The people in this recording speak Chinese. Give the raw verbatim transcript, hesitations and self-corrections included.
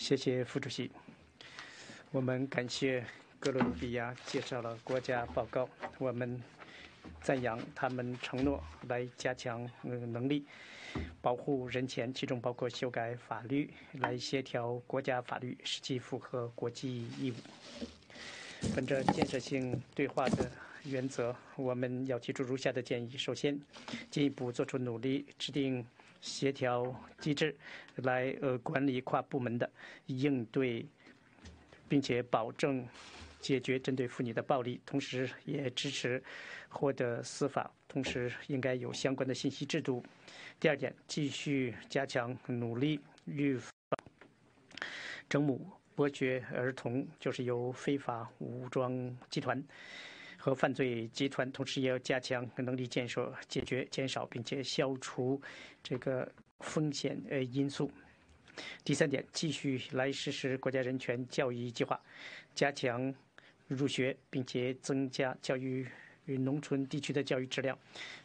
谢谢副主席。我们感谢哥伦比亚介绍了国家报告，我们赞扬他们承诺来加强能力，保护人权，其中包括修改法律，来协调国家法律，使其符合国际义务。本着建设性对话的原则，我们要提出如下的建议：首先，进一步做出努力，制定协调机制，来呃管理跨部门的应对，并且保证解决针对妇女的暴力，同时也支持获得司法，同时应该有相关的信息制度。第二点，继续加强努力预防征募、剥削儿童，就是由非法武装集团和犯罪集团，同时也要加强能力建设，解决、减少并且消除这个风险呃因素。第三点，继续来实施国家人权教育计划，加强入学，并且增加教育与农村地区的教育质量，